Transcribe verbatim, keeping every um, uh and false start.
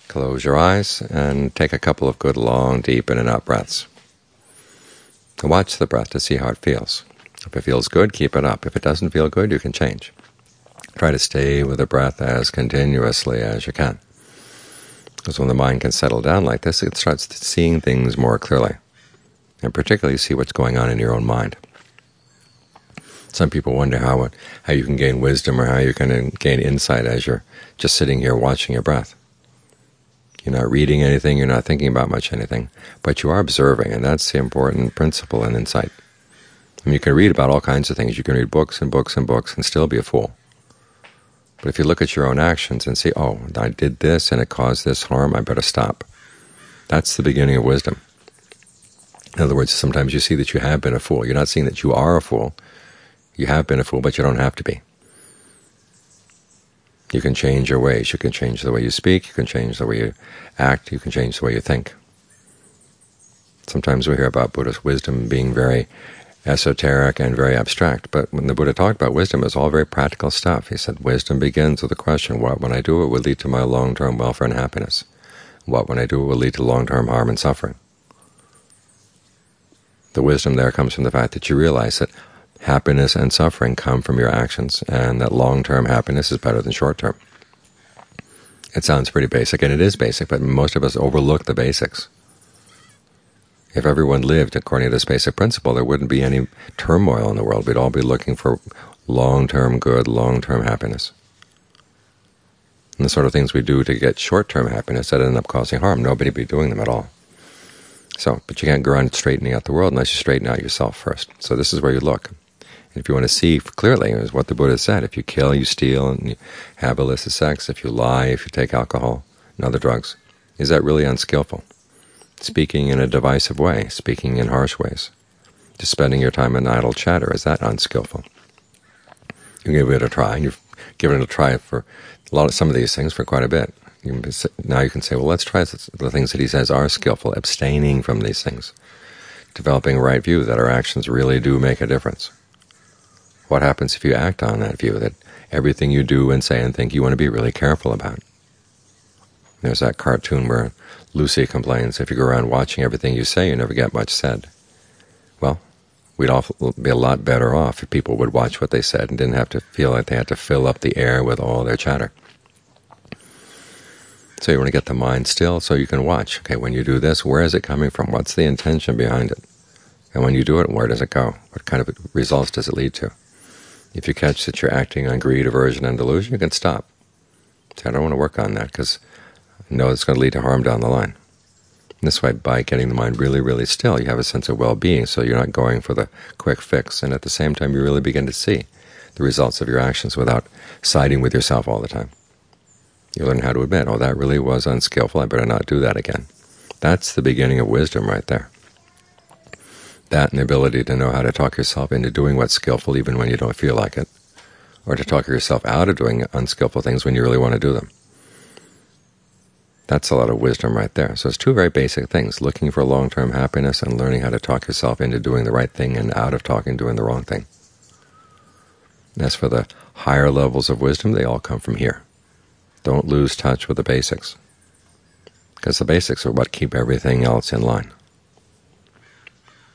Close your eyes and take a couple of good long, deep in and out breaths. And watch the breath to see how it feels. If it feels good, keep it up. If it doesn't feel good, you can change. Try to stay with the breath as continuously as you can. Because when the mind can settle down like this, it starts seeing things more clearly, and particularly see what's going on in your own mind. Some people wonder how how you can gain wisdom or how you can gain insight as you're just sitting here watching your breath. You're not reading anything, you're not thinking about much anything, but you are observing, and that's the important principle in insight. I mean, you can read about all kinds of things. You can read books and books and books and still be a fool. But if you look at your own actions and say, oh, I did this and it caused this harm, I better stop. That's the beginning of wisdom. In other words, sometimes you see that you have been a fool. You're not seeing that you are a fool. You have been a fool, but you don't have to be. You can change your ways. You can change the way you speak. You can change the way you act. You can change the way you think. Sometimes we hear about Buddhist wisdom being very esoteric and very abstract, but when the Buddha talked about wisdom, it was all very practical stuff. He said, wisdom begins with the question, what when I do it will lead to my long-term welfare and happiness? What when I do it will lead to long-term harm and suffering? The wisdom there comes from the fact that you realize that happiness and suffering come from your actions, and that long-term happiness is better than short-term. It sounds pretty basic, and it is basic, but most of us overlook the basics. If everyone lived according to this basic principle, there wouldn't be any turmoil in the world. We'd all be looking for long-term good, long-term happiness. And the sort of things we do to get short-term happiness that end up causing harm, nobody would be doing them at all. So, but you can't go around straightening out the world unless you straighten out yourself first. So this is where you look. And if you want to see clearly, is what the Buddha said. If you kill, you steal, and you have illicit sex, if you lie, if you take alcohol and other drugs, is that really unskillful? Speaking in a divisive way, speaking in harsh ways, just spending your time in idle chatter, is that unskillful? You give it a try. You've given it a try for a lot of some of these things for quite a bit. You can, now you can say, well, let's try the things that he says are skillful, abstaining from these things, developing a right view that our actions really do make a difference. What happens if you act on that view, that everything you do and say and think you want to be really careful about? There's that cartoon where Lucy complains, if you go around watching everything you say, you never get much said. Well, we'd all be a lot better off if people would watch what they said and didn't have to feel like they had to fill up the air with all their chatter. So you want to get the mind still so you can watch. Okay, when you do this, where is it coming from? What's the intention behind it? And when you do it, where does it go? What kind of results does it lead to? If you catch that you're acting on greed, aversion, and delusion, you can stop. Say, I don't want to work on that because I know it's going to lead to harm down the line. And this way, by getting the mind really, really still, you have a sense of well-being, so you're not going for the quick fix, and at the same time you really begin to see the results of your actions without siding with yourself all the time. You learn how to admit, oh, that really was unskillful, I better not do that again. That's the beginning of wisdom right there. That and the ability to know how to talk yourself into doing what's skillful even when you don't feel like it, or to talk yourself out of doing unskillful things when you really want to do them. That's a lot of wisdom right there. So it's two very basic things, looking for long-term happiness and learning how to talk yourself into doing the right thing and out of talking doing the wrong thing. As for the higher levels of wisdom, they all come from here. Don't lose touch with the basics, because the basics are what keep everything else in line.